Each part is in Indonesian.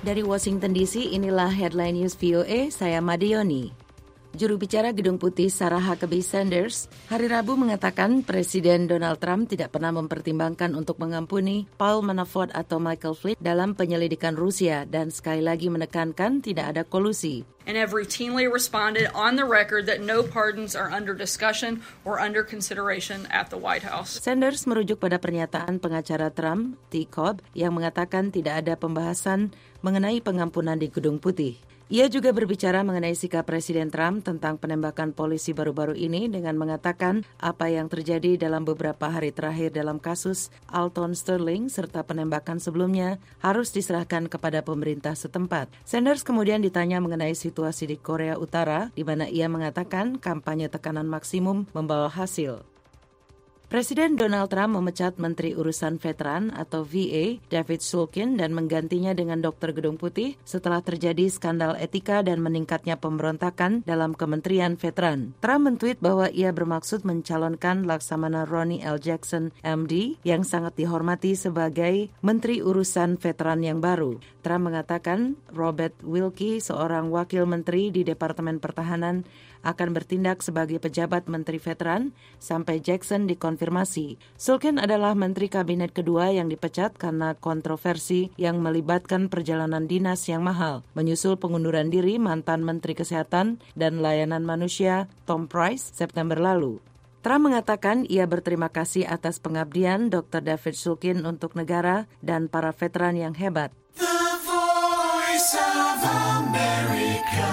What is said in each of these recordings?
Dari Washington DC, inilah Headline News VOA, saya Madioni. Juru bicara Gedung Putih Sarah Huckabee Sanders hari Rabu mengatakan Presiden Donald Trump tidak pernah mempertimbangkan untuk mengampuni Paul Manafort atau Michael Flynn dalam penyelidikan Rusia dan sekali lagi menekankan tidak ada kolusi. And have routinely responded on the record that no pardons are under discussion or under consideration at the White House. Sanders merujuk pada pernyataan pengacara Trump, T. Cobb, yang mengatakan tidak ada pembahasan mengenai pengampunan di Gedung Putih. Ia juga berbicara mengenai sikap Presiden Trump tentang penembakan polisi baru-baru ini dengan mengatakan apa yang terjadi dalam beberapa hari terakhir dalam kasus Alton Sterling serta penembakan sebelumnya harus diserahkan kepada pemerintah setempat. Sanders kemudian ditanya mengenai situasi di Korea Utara, di mana ia mengatakan kampanye tekanan maksimum membawa hasil. Presiden Donald Trump memecat Menteri Urusan Veteran atau VA, David Shulkin, dan menggantinya dengan Dokter Gedung Putih setelah terjadi skandal etika dan meningkatnya pemberontakan dalam Kementerian Veteran. Trump mentweet bahwa ia bermaksud mencalonkan Laksamana Ronnie L. Jackson, MD, yang sangat dihormati sebagai Menteri Urusan Veteran yang baru. Trump mengatakan Robert Wilkie, seorang wakil menteri di Departemen Pertahanan, akan bertindak sebagai pejabat Menteri Veteran sampai Jackson dikonfirmasi. Shulkin adalah Menteri Kabinet kedua yang dipecat karena kontroversi yang melibatkan perjalanan dinas yang mahal, menyusul pengunduran diri mantan Menteri Kesehatan dan Layanan Manusia Tom Price September lalu. Trump mengatakan ia berterima kasih atas pengabdian Dr. David Shulkin untuk negara dan para veteran yang hebat. The Voice of America.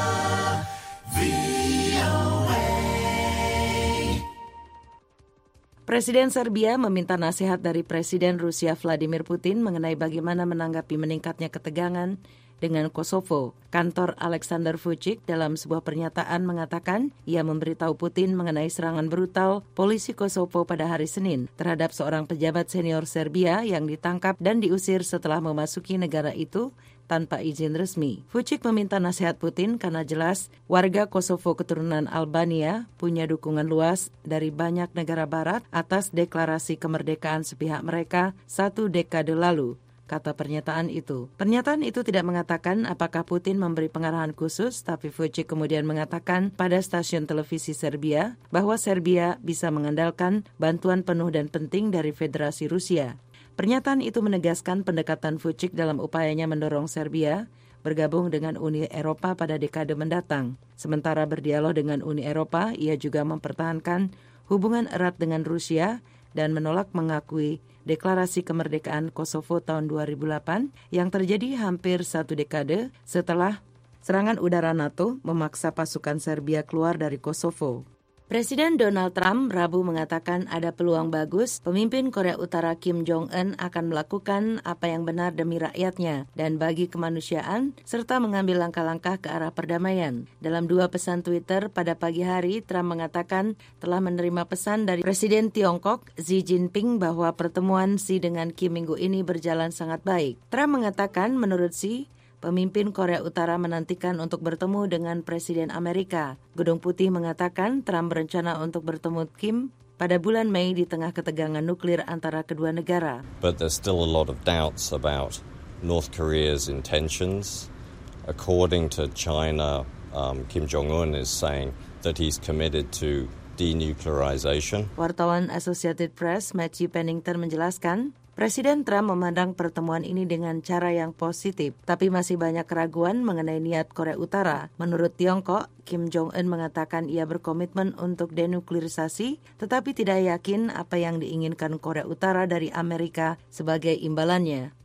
Presiden Serbia meminta nasihat dari Presiden Rusia Vladimir Putin mengenai bagaimana menanggapi meningkatnya ketegangan dengan Kosovo. Kantor Aleksandar Vučić dalam sebuah pernyataan mengatakan ia memberitahu Putin mengenai serangan brutal polisi Kosovo pada hari Senin terhadap seorang pejabat senior Serbia yang ditangkap dan diusir setelah memasuki negara itu tanpa izin resmi. Vučić meminta nasihat Putin karena jelas warga Kosovo keturunan Albania punya dukungan luas dari banyak negara barat atas deklarasi kemerdekaan sepihak mereka 1 dekade lalu, kata pernyataan itu. Pernyataan itu tidak mengatakan apakah Putin memberi pengarahan khusus, tapi Vučić kemudian mengatakan pada stasiun televisi Serbia bahwa Serbia bisa mengandalkan bantuan penuh dan penting dari Federasi Rusia. Pernyataan itu menegaskan pendekatan Vučić dalam upayanya mendorong Serbia bergabung dengan Uni Eropa pada dekade mendatang. Sementara berdialog dengan Uni Eropa, ia juga mempertahankan hubungan erat dengan Rusia dan menolak mengakui deklarasi kemerdekaan Kosovo tahun 2008 yang terjadi hampir 1 dekade setelah serangan udara NATO memaksa pasukan Serbia keluar dari Kosovo. Presiden Donald Trump Rabu mengatakan ada peluang bagus pemimpin Korea Utara Kim Jong-un akan melakukan apa yang benar demi rakyatnya dan bagi kemanusiaan serta mengambil langkah-langkah ke arah perdamaian. Dalam 2 pesan Twitter pada pagi hari, Trump mengatakan telah menerima pesan dari Presiden Tiongkok Xi Jinping bahwa pertemuan Xi dengan Kim minggu ini berjalan sangat baik. Trump mengatakan menurut Xi, pemimpin Korea Utara menantikan untuk bertemu dengan Presiden Amerika. Gedung Putih mengatakan Trump berencana untuk bertemu Kim pada bulan Mei di tengah ketegangan nuklir antara kedua negara. But there's still a lot of doubts about North Korea's intentions. According to China, Kim Jong-un is saying that he's committed to denuclearization. Wartawan Associated Press Matthew Pennington menjelaskan, Presiden Trump memandang pertemuan ini dengan cara yang positif, tapi masih banyak keraguan mengenai niat Korea Utara. Menurut Tiongkok, Kim Jong-un mengatakan ia berkomitmen untuk denuklearisasi, tetapi tidak yakin apa yang diinginkan Korea Utara dari Amerika sebagai imbalannya.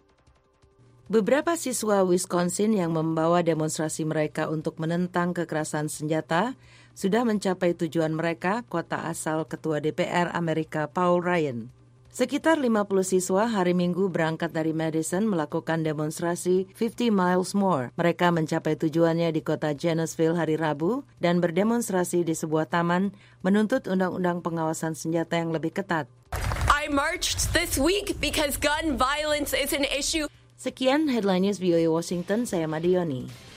Beberapa siswa Wisconsin yang membawa demonstrasi mereka untuk menentang kekerasan senjata sudah mencapai tujuan mereka, kota asal Ketua DPR Amerika Paul Ryan. Sekitar 50 siswa hari Minggu berangkat dari Madison melakukan demonstrasi 50 Miles More. Mereka mencapai tujuannya di kota Janesville hari Rabu dan berdemonstrasi di sebuah taman menuntut undang-undang pengawasan senjata yang lebih ketat. I marched this week because gun violence is an issue. Sekian Headline News VOA Washington, saya Madioni.